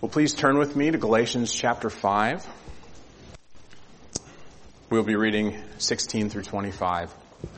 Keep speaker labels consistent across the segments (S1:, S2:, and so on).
S1: Well, please turn with me to Galatians chapter 5. We'll be reading 16 through 25.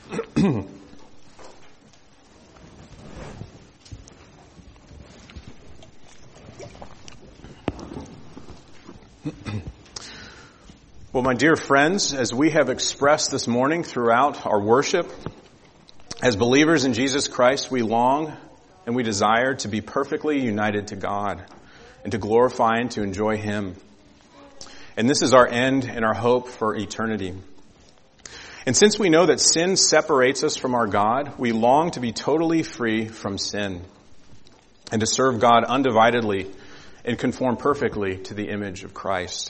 S1: Well, my dear friends, as we have expressed this morning throughout our worship, as believers in Jesus Christ, we long and we desire to be perfectly united to God and to glorify and to enjoy Him. And this is our end and our hope for eternity. And since we know that sin separates us from our God, we long to be totally free from sin and to serve God undividedly and conform perfectly to the image of Christ.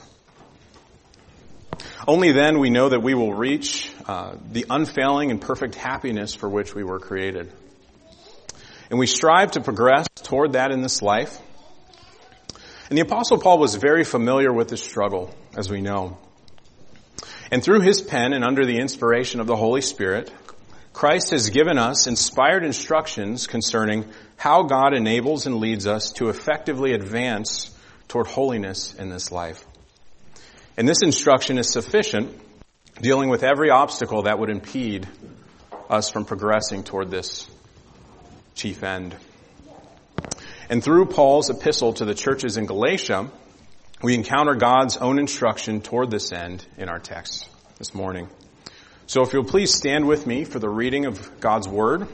S1: Only then we know that we will reach the unfailing and perfect happiness for which we were created. And we strive to progress toward that in this life. And the Apostle Paul was very familiar with this struggle, as we know. And through his pen and under the inspiration of the Holy Spirit, Christ has given us inspired instructions concerning how God enables and leads us to effectively advance toward holiness in this life. And this instruction is sufficient, dealing with every obstacle that would impede us from progressing toward this chief end. And through Paul's epistle to the churches in Galatia, we encounter God's own instruction toward this end in our text this morning. So if you'll please stand with me for the reading of God's Word.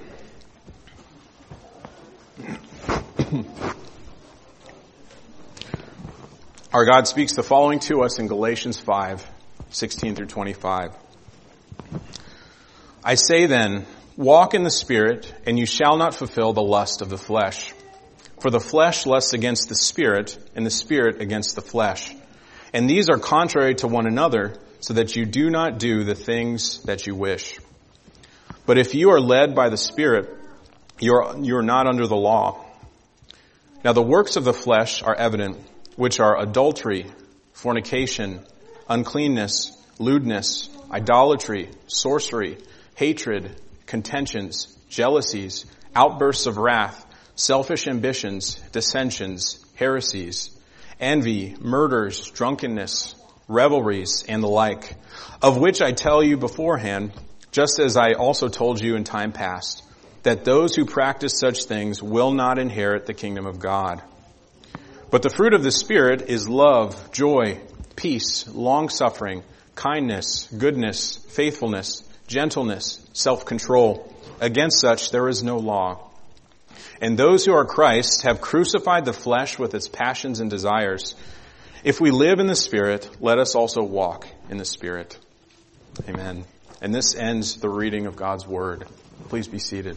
S1: Our God speaks the following to us in Galatians 5, 16 through 25. I say then, walk in the Spirit, and you shall not fulfill the lust of the flesh. For the flesh lusts against the Spirit, and the Spirit against the flesh. And these are contrary to one another, so that you do not do the things that you wish. But if you are led by the Spirit, you are not under the law. Now the works of the flesh are evident, which are adultery, fornication, uncleanness, lewdness, idolatry, sorcery, hatred, contentions, jealousies, outbursts of wrath, selfish ambitions, dissensions, heresies, envy, murders, drunkenness, revelries, and the like, of which I tell you beforehand, just as I also told you in time past, that those who practice such things will not inherit the kingdom of God. But the fruit of the Spirit is love, joy, peace, long-suffering, kindness, goodness, faithfulness, gentleness, self-control. Against such there is no law. And those who are Christ have crucified the flesh with its passions and desires. If we live in the Spirit, let us also walk in the Spirit. Amen. And this ends the reading of God's Word. Please be seated.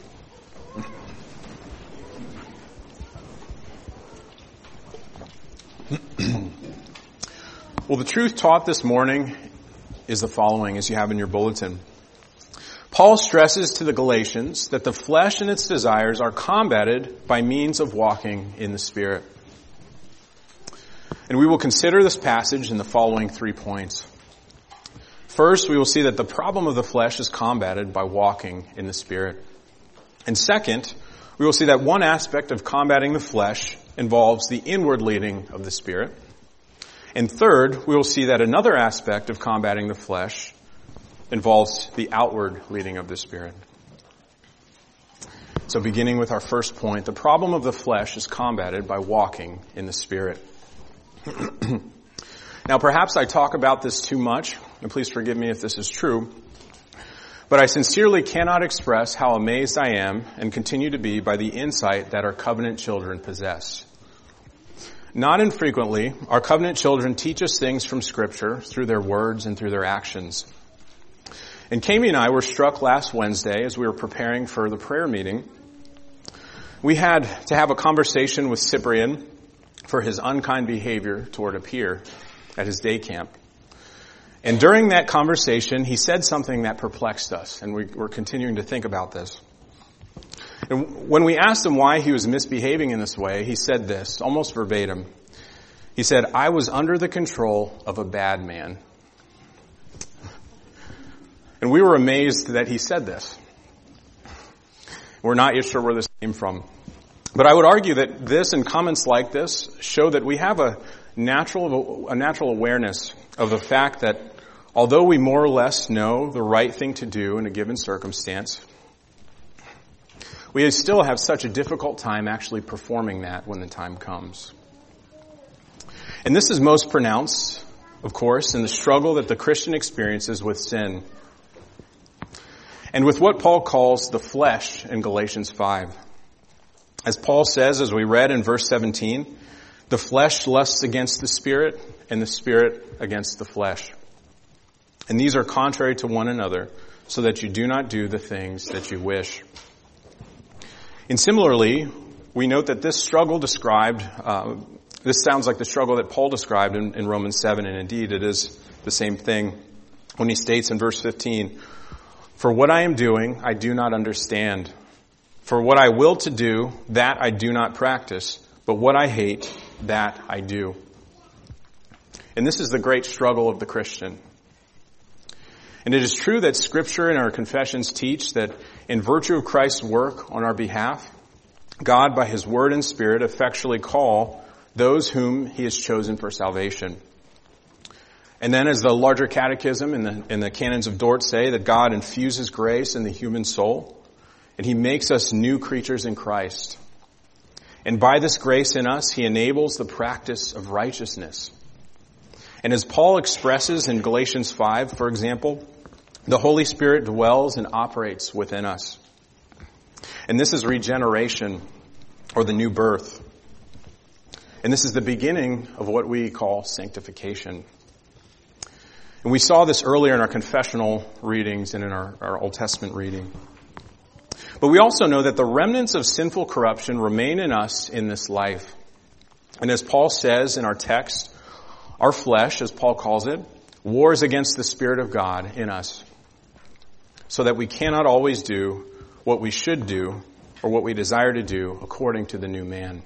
S1: Well, the truth taught this morning is the following, as you have in your bulletin. Paul stresses to the Galatians that the flesh and its desires are combated by means of walking in the Spirit. And we will consider this passage in the following 3 points. First, we will see that the problem of the flesh is combated by walking in the Spirit. And second, we will see that one aspect of combating the flesh involves the inward leading of the Spirit. And third, we will see that another aspect of combating the flesh involves the outward leading of the Spirit. So beginning with our first point, the problem of the flesh is combated by walking in the Spirit. Now perhaps I talk about this too much, and please forgive me if this is true, but I sincerely cannot express how amazed I am and continue to be by the insight that our covenant children possess. Not infrequently, our covenant children teach us things from Scripture through their words and through their actions. And Kami and I were struck last Wednesday as we were preparing for the prayer meeting. We had to have a conversation with Cyprian for his unkind behavior toward a peer at his day camp. And during that conversation, he said something that perplexed us, and we're continuing to think about this. And when we asked him why he was misbehaving in this way, he said this, almost verbatim. He said, "I was under the control of a bad man." And we were amazed that he said this. We're not yet sure where this came from. But I would argue that this and comments like this show that we have a natural awareness of the fact that although we more or less know the right thing to do in a given circumstance, we still have such a difficult time actually performing that when the time comes. And this is most pronounced, of course, in the struggle that the Christian experiences with sin and with what Paul calls the flesh in Galatians 5. As Paul says, as we read in verse 17, the flesh lusts against the Spirit, and the Spirit against the flesh. And these are contrary to one another, so that you do not do the things that you wish. And similarly, we note that this struggle described, this sounds like the struggle that Paul described in Romans 7, and indeed it is the same thing when he states in verse 15, "For what I am doing, I do not understand. For what I will to do, that I do not practice, but what I hate, that I do." And this is the great struggle of the Christian. And it is true that Scripture and our confessions teach that in virtue of Christ's work on our behalf, God, by His Word and Spirit, effectually call those whom He has chosen for salvation. And then as the larger catechism and the canons of Dort say, that God infuses grace in the human soul, and He makes us new creatures in Christ. And by this grace in us, He enables the practice of righteousness. And as Paul expresses in Galatians 5, for example, the Holy Spirit dwells and operates within us. And this is regeneration, or the new birth. And this is the beginning of what we call sanctification. And we saw this earlier in our confessional readings and in our Old Testament reading. But we also know that the remnants of sinful corruption remain in us in this life. And as Paul says in our text, our flesh, as Paul calls it, wars against the Spirit of God in us, so that we cannot always do what we should do or what we desire to do according to the new man.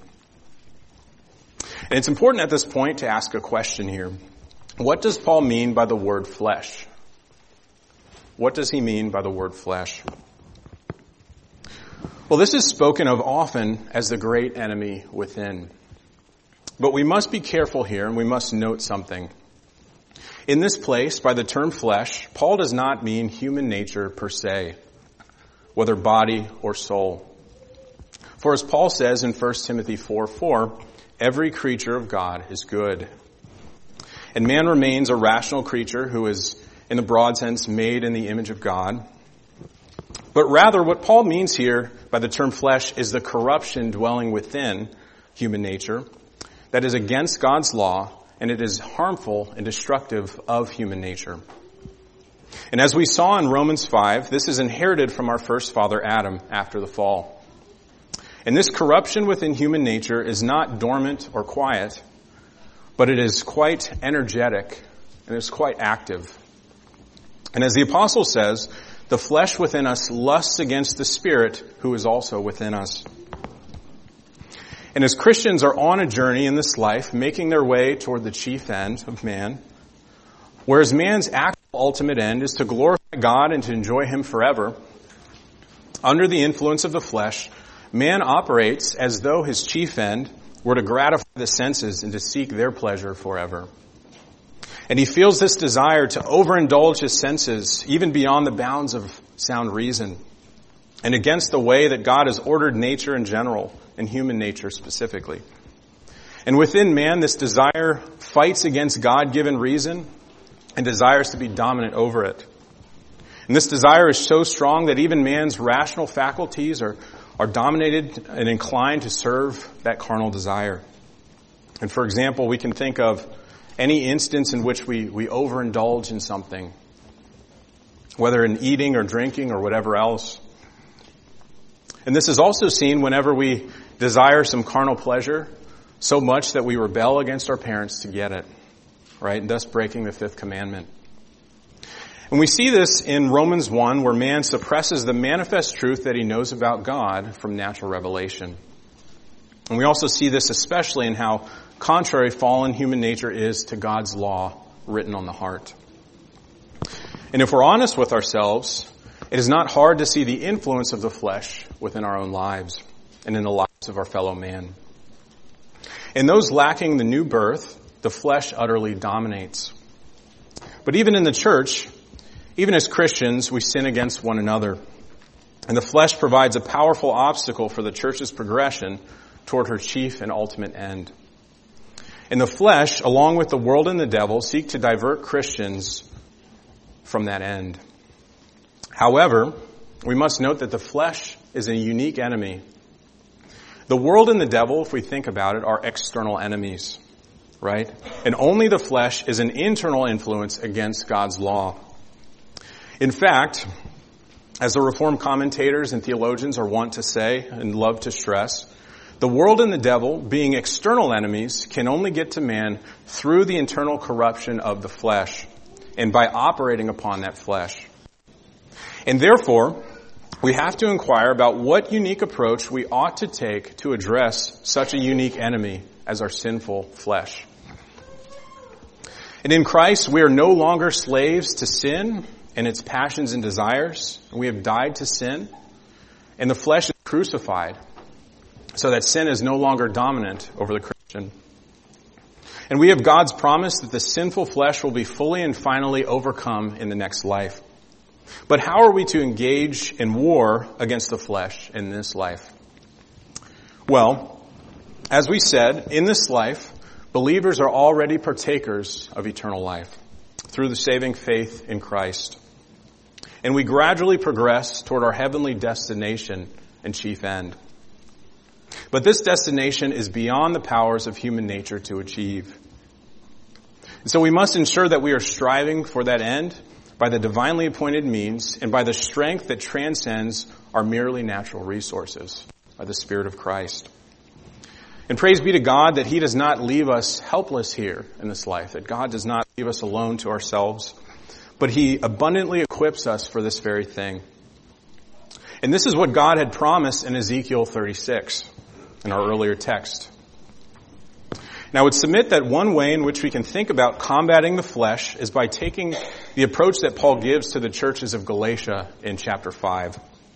S1: And it's important at this point to ask a question here. What does Paul mean by the word flesh? What does he mean by the word flesh? Well, this is spoken of often as the great enemy within. But we must be careful here, and we must note something. In this place, by the term flesh, Paul does not mean human nature per se, whether body or soul. For as Paul says in 1 Timothy 4:4, every creature of God is good. And man remains a rational creature who is, in the broad sense, made in the image of God. But rather, what Paul means here by the term flesh is the corruption dwelling within human nature that is against God's law, and it is harmful and destructive of human nature. And as we saw in Romans 5, this is inherited from our first father Adam after the fall. And this corruption within human nature is not dormant or quiet, but it is quite energetic and it's quite active. And as the apostle says, the flesh within us lusts against the Spirit who is also within us. And as Christians are on a journey in this life, making their way toward the chief end of man, whereas man's actual ultimate end is to glorify God and to enjoy Him forever, under the influence of the flesh, man operates as though his chief end were to gratify the senses and to seek their pleasure forever. And he feels this desire to overindulge his senses, even beyond the bounds of sound reason, and against the way that God has ordered nature in general, and human nature specifically. And within man, this desire fights against God-given reason and desires to be dominant over it. And this desire is so strong that even man's rational faculties are dominated and inclined to serve that carnal desire. And for example, we can think of any instance in which we overindulge in something, whether in eating or drinking or whatever else. And this is also seen whenever we desire some carnal pleasure so much that we rebel against our parents to get it, right? And thus breaking the fifth commandment. And we see this in Romans 1, where man suppresses the manifest truth that he knows about God from natural revelation. And we also see this especially in how contrary fallen human nature is to God's law written on the heart. And if we're honest with ourselves, it is not hard to see the influence of the flesh within our own lives and in the lives of our fellow man. In those lacking the new birth, the flesh utterly dominates. But even in the church, even as Christians, we sin against one another. And the flesh provides a powerful obstacle for the church's progression toward her chief and ultimate end. And the flesh, along with the world and the devil, seek to divert Christians from that end. However, we must note that the flesh is a unique enemy. The world and the devil, if we think about it, are external enemies, right? And only the flesh is an internal influence against God's law. In fact, as the Reformed commentators and theologians are wont to say and love to stress, the world and the devil, being external enemies, can only get to man through the internal corruption of the flesh and by operating upon that flesh. And therefore, we have to inquire about what unique approach we ought to take to address such a unique enemy as our sinful flesh. And in Christ, we are no longer slaves to sin and its passions and desires. We have died to sin, and the flesh is crucified, so that sin is no longer dominant over the Christian. And we have God's promise that the sinful flesh will be fully and finally overcome in the next life. But how are we to engage in war against the flesh in this life? Well, as we said, in this life, believers are already partakers of eternal life through the saving faith in Christ. And we gradually progress toward our heavenly destination and chief end. But this destination is beyond the powers of human nature to achieve. And so we must ensure that we are striving for that end by the divinely appointed means and by the strength that transcends our merely natural resources, by the Spirit of Christ. And praise be to God that He does not leave us helpless here in this life, that God does not leave us alone to ourselves, but He abundantly equips us for this very thing. And this is what God had promised in Ezekiel 36, in our earlier text. Now, I would submit that one way in which we can think about combating the flesh is by taking the approach that Paul gives to the churches of Galatia in chapter 5.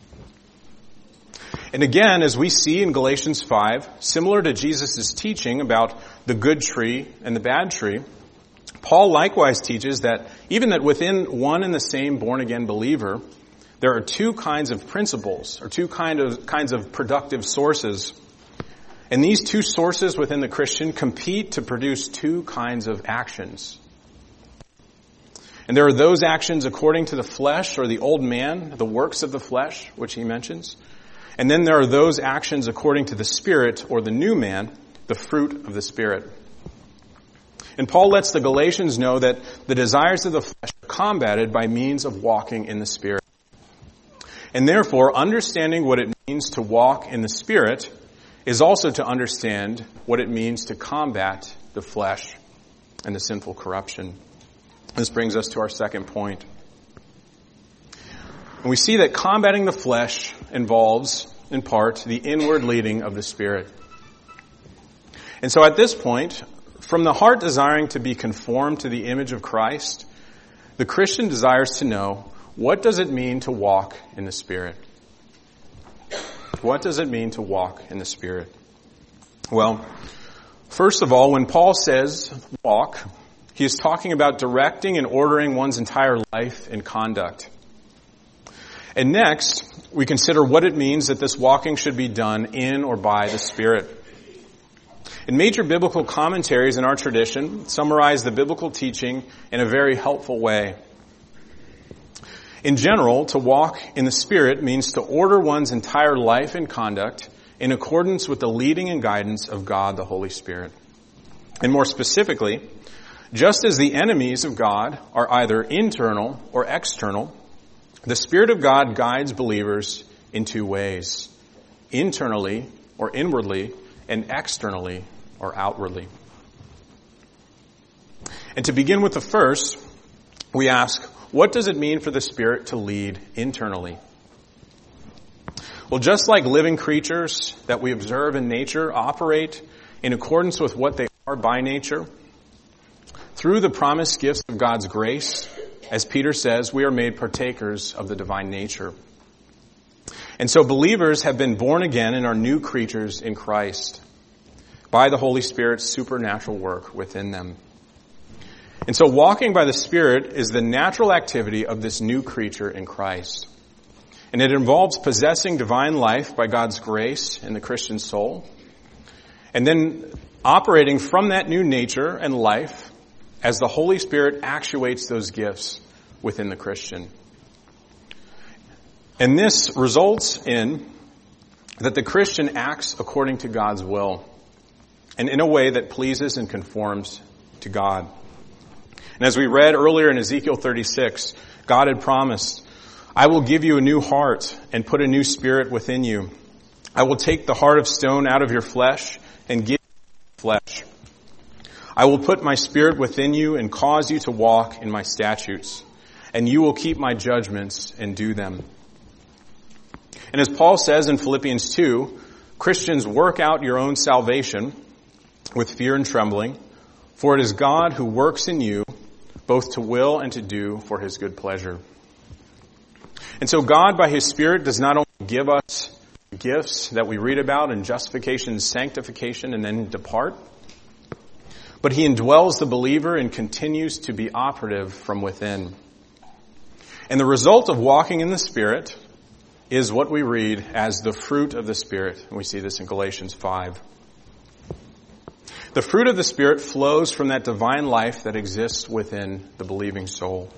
S1: And again, as we see in Galatians 5, similar to Jesus' teaching about the good tree and the bad tree, Paul likewise teaches that even that within one and the same born-again believer, there are two kinds of principles, or two kinds of productive sources. And these two sources within the Christian compete to produce two kinds of actions. And there are those actions according to the flesh, or the old man, the works of the flesh, which he mentions. And then there are those actions according to the Spirit, or the new man, the fruit of the Spirit. And Paul lets the Galatians know that the desires of the flesh are combated by means of walking in the Spirit. And therefore, understanding what it means to walk in the Spirit is also to understand what it means to combat the flesh and the sinful corruption. This brings us to our second point. And we see that combating the flesh involves, in part, the inward leading of the Spirit. And so at this point, from the heart desiring to be conformed to the image of Christ, the Christian desires to know, what does it mean to walk in the Spirit? What does it mean to walk in the Spirit? Well, first of all, when Paul says walk, he is talking about directing and ordering one's entire life and conduct. And next, we consider what it means that this walking should be done in or by the Spirit. And major biblical commentaries in our tradition summarize the biblical teaching in a very helpful way. In general, to walk in the Spirit means to order one's entire life and conduct in accordance with the leading and guidance of God, the Holy Spirit. And more specifically, just as the enemies of God are either internal or external, the Spirit of God guides believers in two ways: internally or inwardly, and externally or outwardly. And to begin with the first, we ask, what does it mean for the Spirit to lead internally? Well, just like living creatures that we observe in nature operate in accordance with what they are by nature, through the promised gifts of God's grace, as Peter says, we are made partakers of the divine nature. And so believers have been born again and are new creatures in Christ by the Holy Spirit's supernatural work within them. And so walking by the Spirit is the natural activity of this new creature in Christ. And it involves possessing divine life by God's grace in the Christian soul, and then operating from that new nature and life as the Holy Spirit actuates those gifts within the Christian. And this results in that the Christian acts according to God's will and in a way that pleases and conforms to God. And as we read earlier in Ezekiel 36, God had promised, I will give you a new heart and put a new spirit within you. I will take the heart of stone out of your flesh and give you flesh. I will put my spirit within you and cause you to walk in my statutes, and you will keep my judgments and do them. And as Paul says in Philippians 2, Christians, work out your own salvation with fear and trembling, for it is God who works in you both to will and to do for his good pleasure. And so God, by his Spirit, does not only give us gifts that we read about in justification, sanctification, and then depart, but he indwells the believer and continues to be operative from within. And the result of walking in the Spirit is what we read as the fruit of the Spirit. And we see this in Galatians 5. The fruit of the Spirit flows from that divine life that exists within the believing soul.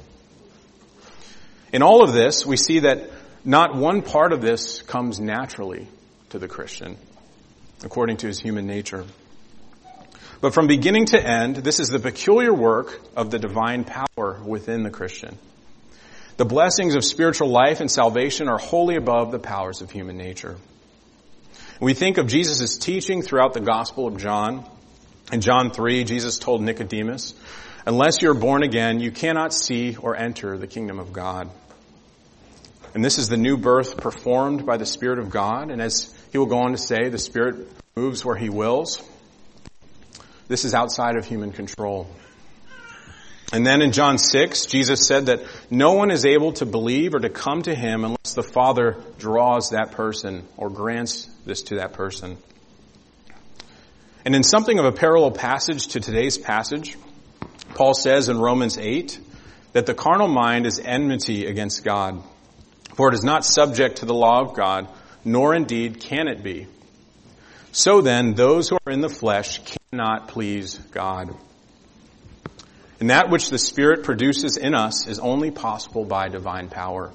S1: In all of this, we see that not one part of this comes naturally to the Christian, according to his human nature. But from beginning to end, this is the peculiar work of the divine power within the Christian. The blessings of spiritual life and salvation are wholly above the powers of human nature. We think of Jesus' teaching throughout the Gospel of John. In John 3, Jesus told Nicodemus, unless you're born again, you cannot see or enter the kingdom of God. And this is the new birth performed by the Spirit of God. And as he will go on to say, the Spirit moves where he wills. This is outside of human control. And then in John 6, Jesus said that no one is able to believe or to come to him unless the Father draws that person or grants this to that person. And in something of a parallel passage to today's passage, Paul says in Romans 8 that the carnal mind is enmity against God, for it is not subject to the law of God, nor indeed can it be. So then, those who are in the flesh cannot please God. And that which the Spirit produces in us is only possible by divine power.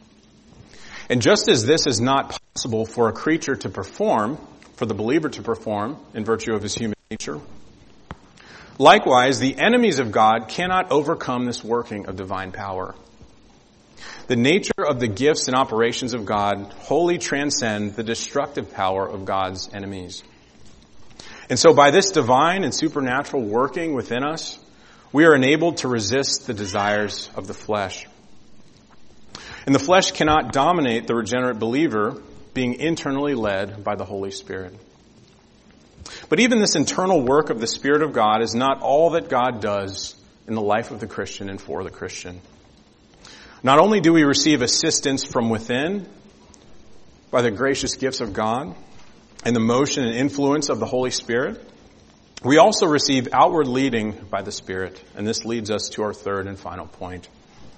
S1: And just as this is not possible for a creature to perform, for the believer to perform in virtue of his human nature, likewise, the enemies of God cannot overcome this working of divine power. The nature of the gifts and operations of God wholly transcend the destructive power of God's enemies. And so by this divine and supernatural working within us, we are enabled to resist the desires of the flesh. And the flesh cannot dominate the regenerate believer, being internally led by the Holy Spirit. But even this internal work of the Spirit of God is not all that God does in the life of the Christian and for the Christian. Not only do we receive assistance from within by the gracious gifts of God and the motion and influence of the Holy Spirit, we also receive outward leading by the Spirit. And this leads us to our third and final point.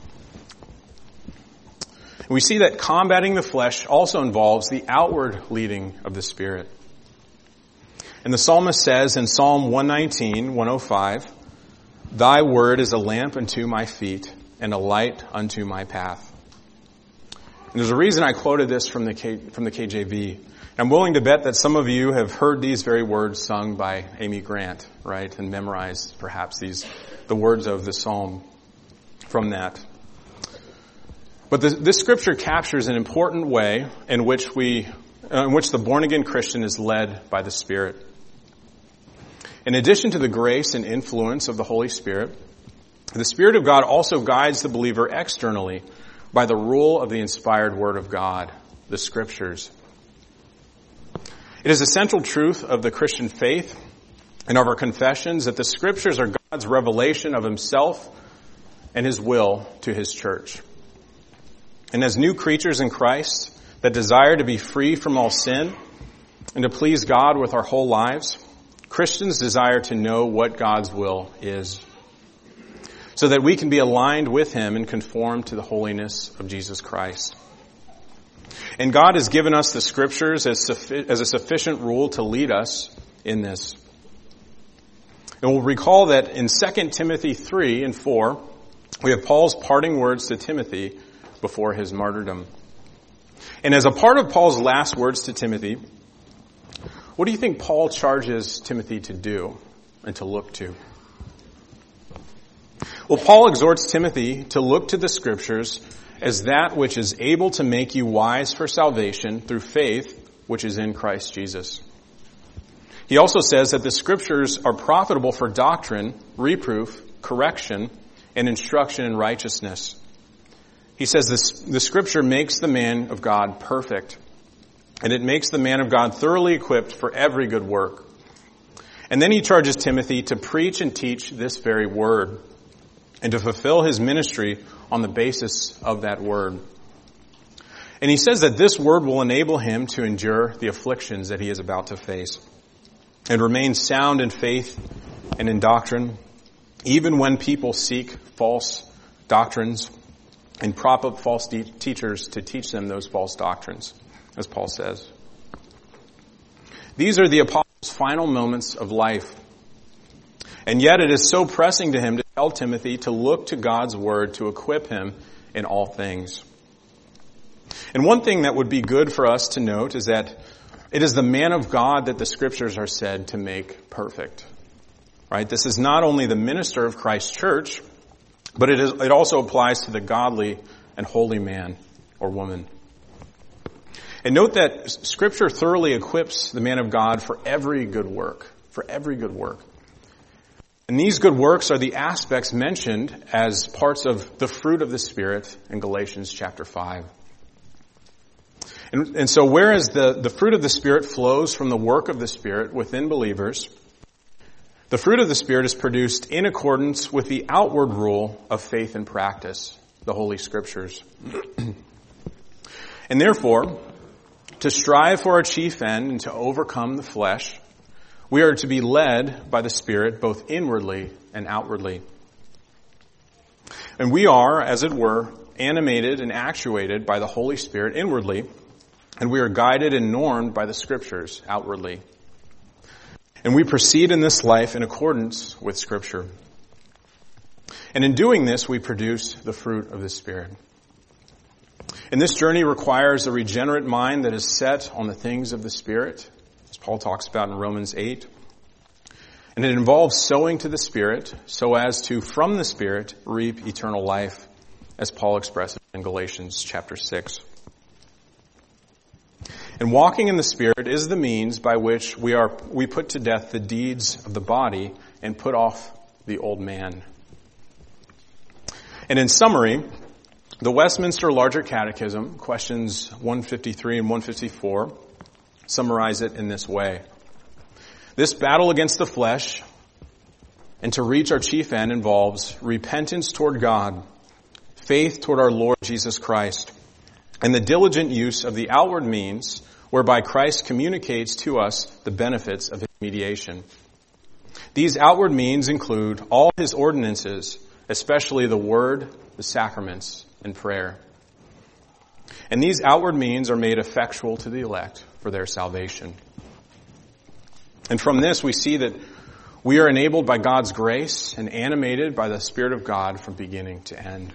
S1: We see that combating the flesh also involves the outward leading of the Spirit. And the psalmist says in Psalm 119, 105, Thy word is a lamp unto my feet and a light unto my path. And there's a reason I quoted this from the KJV. I'm willing to bet that some of you have heard these very words sung by Amy Grant, right? And memorized perhaps the words of the psalm from that. But this scripture captures an important way in which the born-again Christian is led by the Spirit. In addition to the grace and influence of the Holy Spirit, the Spirit of God also guides the believer externally by the rule of the inspired Word of God, the Scriptures. It is a central truth of the Christian faith and of our confessions that the Scriptures are God's revelation of Himself and His will to His church. And as new creatures in Christ, that desire to be free from all sin and to please God with our whole lives, Christians desire to know what God's will is, so that we can be aligned with Him and conform to the holiness of Jesus Christ. And God has given us the Scriptures as a sufficient rule to lead us in this. And we'll recall that in 2 Timothy 3 and 4, we have Paul's parting words to Timothy before his martyrdom. And as a part of Paul's last words to Timothy, what do you think Paul charges Timothy to do and to look to? Well, Paul exhorts Timothy to look to the Scriptures as that which is able to make you wise for salvation through faith, which is in Christ Jesus. He also says that the Scriptures are profitable for doctrine, reproof, correction, and instruction in righteousness. He says the Scripture makes the man of God perfect, and it makes the man of God thoroughly equipped for every good work. And then he charges Timothy to preach and teach this very word, and to fulfill his ministry on the basis of that word. And he says that this word will enable him to endure the afflictions that he is about to face, and remain sound in faith and in doctrine, even when people seek false doctrines and prop up false teachers to teach them those false doctrines, as Paul says. These are the apostle's final moments of life. And yet it is so pressing to him to tell Timothy to look to God's word to equip him in all things. And one thing that would be good for us to note is that it is the man of God that the Scriptures are said to make perfect. Right? This is not only the minister of Christ's church, but it also applies to the godly and holy man or woman. And note that Scripture thoroughly equips the man of God for every good work. For every good work. And these good works are the aspects mentioned as parts of the fruit of the Spirit in Galatians chapter 5. And so whereas the fruit of the Spirit flows from the work of the Spirit within believers, the fruit of the Spirit is produced in accordance with the outward rule of faith and practice, the Holy Scriptures. And therefore, to strive for our chief end and to overcome the flesh, we are to be led by the Spirit both inwardly and outwardly. And we are, as it were, animated and actuated by the Holy Spirit inwardly, and we are guided and normed by the Scriptures outwardly. And we proceed in this life in accordance with Scripture. And in doing this, we produce the fruit of the Spirit. And this journey requires a regenerate mind that is set on the things of the Spirit, as Paul talks about in Romans 8. And it involves sowing to the Spirit so as to, from the Spirit, reap eternal life, as Paul expresses in Galatians chapter 6. And walking in the Spirit is the means by which we put to death the deeds of the body and put off the old man. And in summary, the Westminster Larger Catechism, questions 153 and 154, summarize it in this way. This battle against the flesh and to reach our chief end involves repentance toward God, faith toward our Lord Jesus Christ, and the diligent use of the outward means whereby Christ communicates to us the benefits of his mediation. These outward means include all his ordinances, especially the word, the sacraments, and prayer. And these outward means are made effectual to the elect for their salvation. And from this we see that we are enabled by God's grace and animated by the Spirit of God from beginning to end.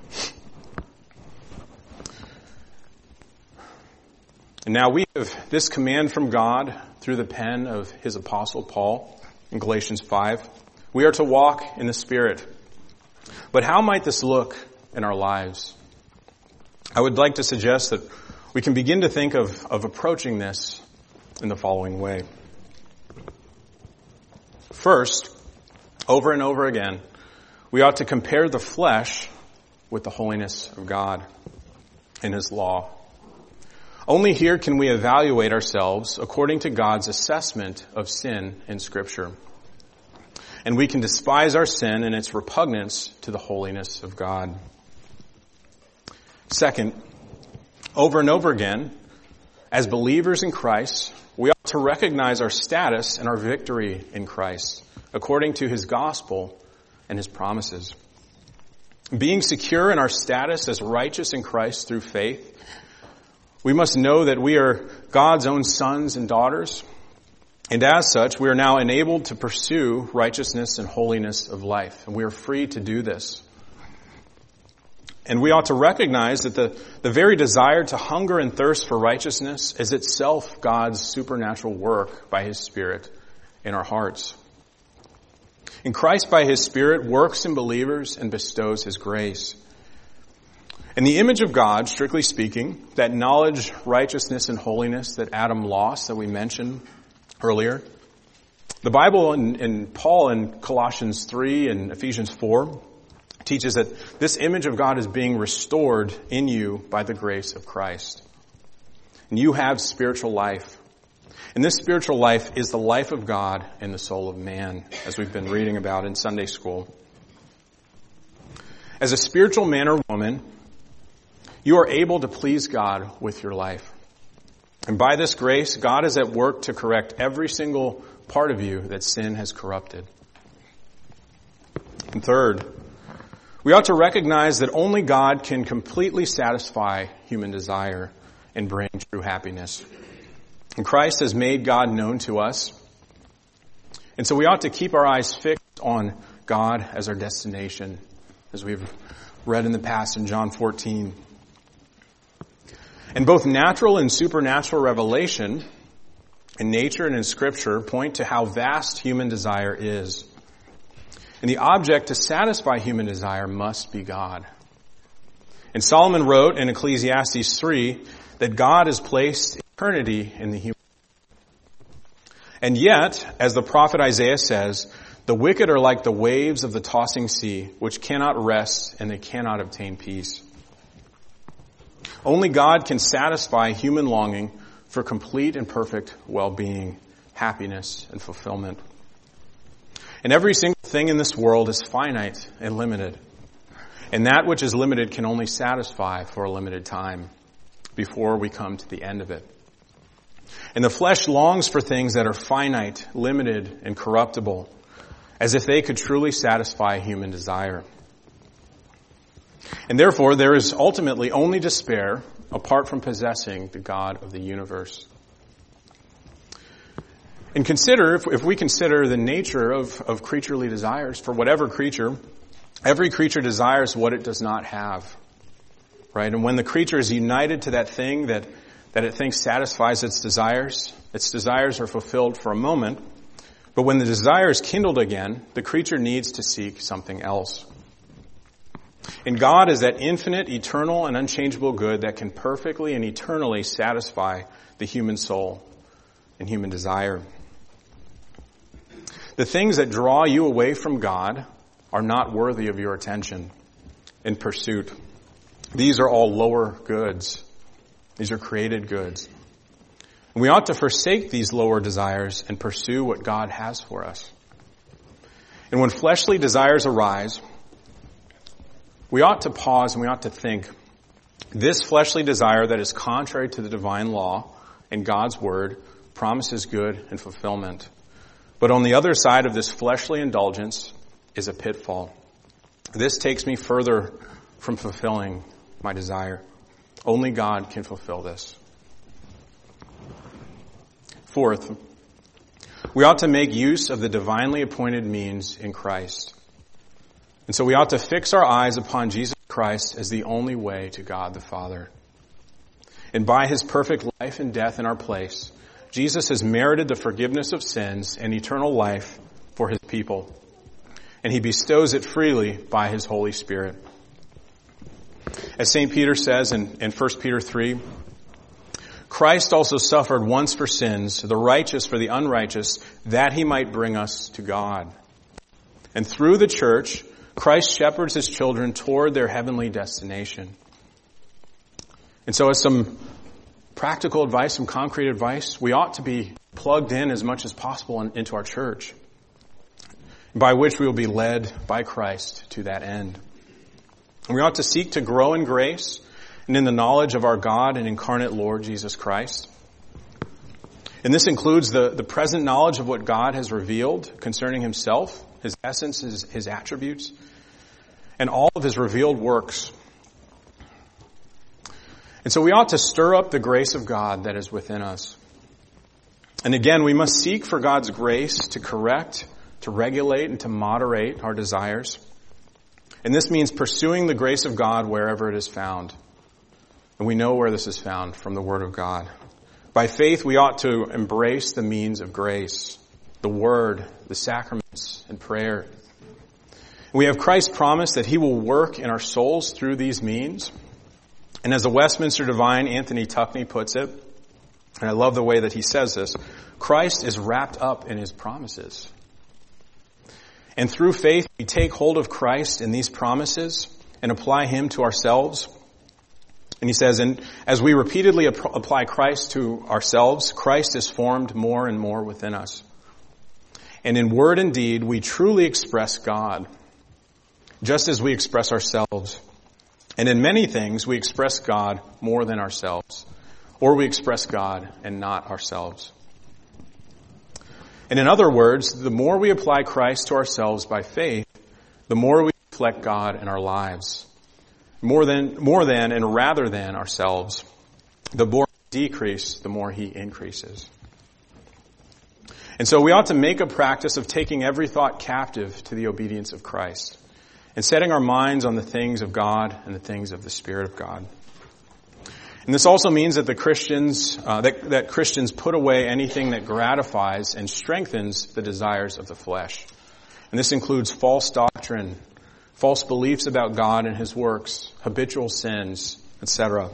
S1: And now we have this command from God through the pen of his apostle Paul in Galatians 5. We are to walk in the Spirit. But how might this look in our lives? I would like to suggest that we can begin to think of approaching this in the following way. First, over and over again, we ought to compare the flesh with the holiness of God and his law. Only here can we evaluate ourselves according to God's assessment of sin in Scripture. And we can despise our sin and its repugnance to the holiness of God. Second, Over and over again, as believers in Christ, we ought to recognize our status and our victory in Christ, according to his gospel and his promises. Being secure in our status as righteous in Christ through faith, we must know that we are God's own sons and daughters, and as such, we are now enabled to pursue righteousness and holiness of life, and we are free to do this. And we ought to recognize that the very desire to hunger and thirst for righteousness is itself God's supernatural work by his Spirit in our hearts. And Christ, by his Spirit, works in believers and bestows his grace. And the image of God, strictly speaking, that knowledge, righteousness, and holiness that Adam lost, that we mentioned earlier, the Bible and Paul in Colossians 3 and Ephesians 4 teaches that this image of God is being restored in you by the grace of Christ. And you have spiritual life. And this spiritual life is the life of God in the soul of man, as we've been reading about in Sunday school. As a spiritual man or woman, you are able to please God with your life. And by this grace, God is at work to correct every single part of you that sin has corrupted. And third, we ought to recognize that only God can completely satisfy human desire and bring true happiness. And Christ has made God known to us. And so we ought to keep our eyes fixed on God as our destination, as we've read in the past in John 14. And both natural and supernatural revelation in nature and in Scripture point to how vast human desire is. And the object to satisfy human desire must be God. And Solomon wrote in Ecclesiastes 3 that God has placed eternity in the human. And yet, as the prophet Isaiah says, the wicked are like the waves of the tossing sea, which cannot rest and they cannot obtain peace. Only God can satisfy human longing for complete and perfect well-being, happiness, and fulfillment. And every single thing in this world is finite and limited. And that which is limited can only satisfy for a limited time before we come to the end of it. And the flesh longs for things that are finite, limited, and corruptible, as if they could truly satisfy human desire. And therefore, there is ultimately only despair apart from possessing the God of the universe. And consider, if we consider the nature of creaturely desires, for whatever creature, every creature desires what it does not have. Right? And when the creature is united to that thing that it thinks satisfies its desires are fulfilled for a moment. But when the desire is kindled again, the creature needs to seek something else. And God is that infinite, eternal, and unchangeable good that can perfectly and eternally satisfy the human soul and human desire. The things that draw you away from God are not worthy of your attention and pursuit. These are all lower goods. These are created goods. And we ought to forsake these lower desires and pursue what God has for us. And when fleshly desires arise, we ought to pause and we ought to think, this fleshly desire that is contrary to the divine law and God's word promises good and fulfillment. But on the other side of this fleshly indulgence is a pitfall. This takes me further from fulfilling my desire. Only God can fulfill this. Fourth, we ought to make use of the divinely appointed means in Christ. And so we ought to fix our eyes upon Jesus Christ as the only way to God the Father. And by his perfect life and death in our place, Jesus has merited the forgiveness of sins and eternal life for his people. And he bestows it freely by his Holy Spirit. As St. Peter says in 1 Peter 3, Christ also suffered once for sins, the righteous for the unrighteous, that he might bring us to God. And through the church, Christ shepherds his children toward their heavenly destination. And so as some practical advice, some concrete advice, we ought to be plugged in as much as possible into our church, by which we will be led by Christ to that end. And we ought to seek to grow in grace and in the knowledge of our God and incarnate Lord Jesus Christ. And this includes the present knowledge of what God has revealed concerning himself, his essence, his attributes, and all of his revealed works. And so we ought to stir up the grace of God that is within us. And again, we must seek for God's grace to correct, to regulate, and to moderate our desires. And this means pursuing the grace of God wherever it is found. And we know where this is found from the Word of God. By faith, we ought to embrace the means of grace, the Word, the sacraments, and prayer. We have Christ's promise that he will work in our souls through these means. And as the Westminster divine Anthony Tuckney puts it, and I love the way that he says this, Christ is wrapped up in his promises. And through faith, we take hold of Christ in these promises and apply him to ourselves. And he says, and as we repeatedly apply Christ to ourselves, Christ is formed more and more within us. And in word and deed, we truly express God, just as we express ourselves. And in many things, we express God more than ourselves, or we express God and not ourselves. And in other words, the more we apply Christ to ourselves by faith, the more we reflect God in our lives. More than and rather than ourselves. The more we decrease, the more he increases. And so we ought to make a practice of taking every thought captive to the obedience of Christ and setting our minds on the things of God and the things of the Spirit of God. And this also means that that Christians put away anything that gratifies and strengthens the desires of the flesh. And this includes false doctrine, false beliefs about God and his works, habitual sins, etc.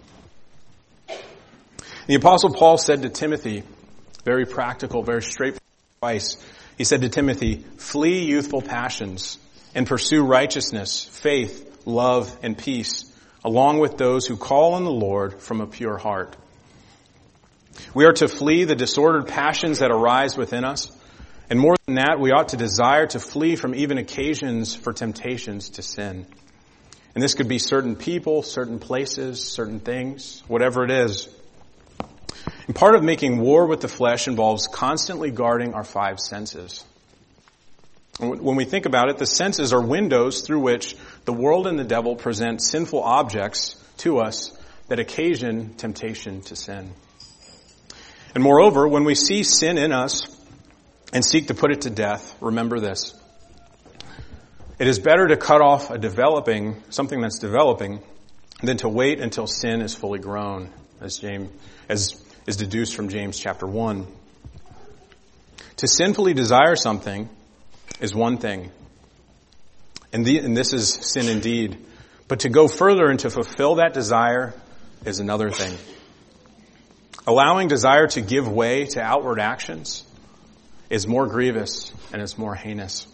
S1: The Apostle Paul said to Timothy, very practical, very straightforward advice. He said to Timothy, flee youthful passions and pursue righteousness, faith, love, and peace, along with those who call on the Lord from a pure heart. We are to flee the disordered passions that arise within us. And more than that, we ought to desire to flee from even occasions for temptations to sin. And this could be certain people, certain places, certain things, whatever it is. And part of making war with the flesh involves constantly guarding our five senses. When we think about it, the senses are windows through which the world and the devil present sinful objects to us that occasion temptation to sin. And moreover, when we see sin in us and seek to put it to death, remember this. It is better to cut off something that's developing than to wait until sin is fully grown, as is deduced from James chapter 1. To sinfully desire something is one thing, and this is sin indeed. But to go further and to fulfill that desire is another thing. Allowing desire to give way to outward actions is more grievous and it's more heinous.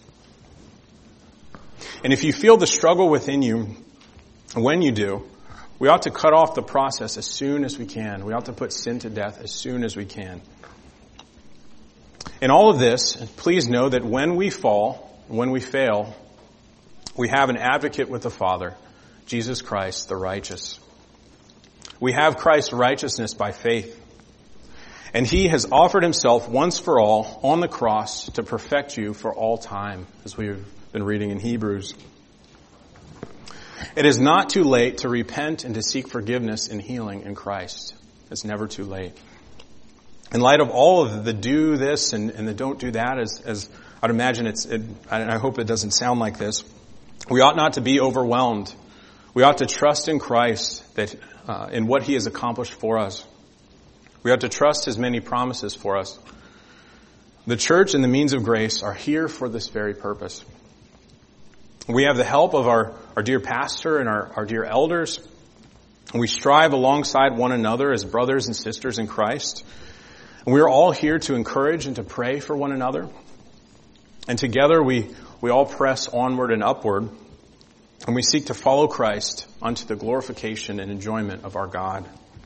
S1: And if you feel the struggle within you, when you do, we ought to cut off the process as soon as we can. We ought to put sin to death as soon as we can. In all of this, please know that when we fall, when we fail, we have an advocate with the Father, Jesus Christ, the righteous. We have Christ's righteousness by faith. And he has offered himself once for all on the cross to perfect you for all time, as we've been reading in Hebrews. It is not too late to repent and to seek forgiveness and healing in Christ. It's never too late. In light of all of the do this and the don't do that, as I'd imagine I hope it doesn't sound like this, we ought not to be overwhelmed. We ought to trust in Christ that in what he has accomplished for us. We ought to trust his many promises for us. The church and the means of grace are here for this very purpose. We have the help of our dear pastor and our dear elders. And we strive alongside one another as brothers and sisters in Christ. And we are all here to encourage and to pray for one another. And together we all press onward and upward. And we seek to follow Christ unto the glorification and enjoyment of our God.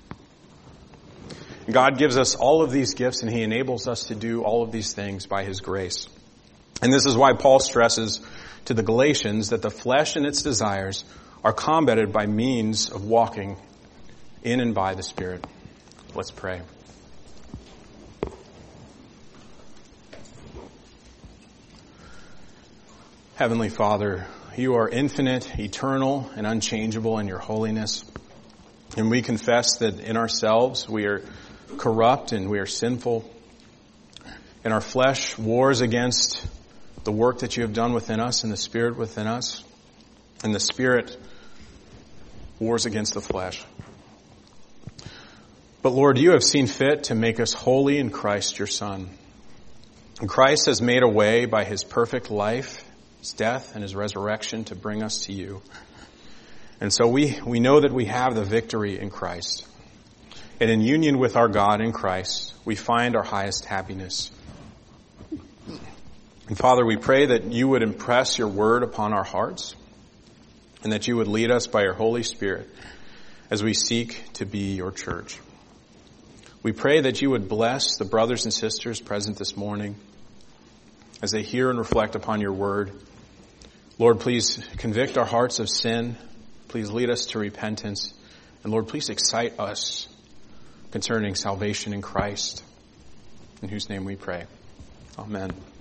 S1: God gives us all of these gifts and he enables us to do all of these things by his grace. And this is why Paul stresses to the Galatians that the flesh and its desires are combated by means of walking in and by the Spirit. Let's pray. Heavenly Father, you are infinite, eternal, and unchangeable in your holiness. And we confess that in ourselves we are corrupt and we are sinful. And our flesh wars against the work that you have done within us and the Spirit within us. And the Spirit wars against the flesh. But Lord, you have seen fit to make us holy in Christ your Son. And Christ has made a way by his perfect life, his death, and his resurrection to bring us to you. And so we know that we have the victory in Christ. And in union with our God in Christ, we find our highest happiness. And Father, we pray that you would impress your word upon our hearts and that you would lead us by your Holy Spirit as we seek to be your church. We pray that you would bless the brothers and sisters present this morning as they hear and reflect upon your word. Lord, please convict our hearts of sin. Please lead us to repentance. And Lord, please excite us concerning salvation in Christ, in whose name we pray. Amen.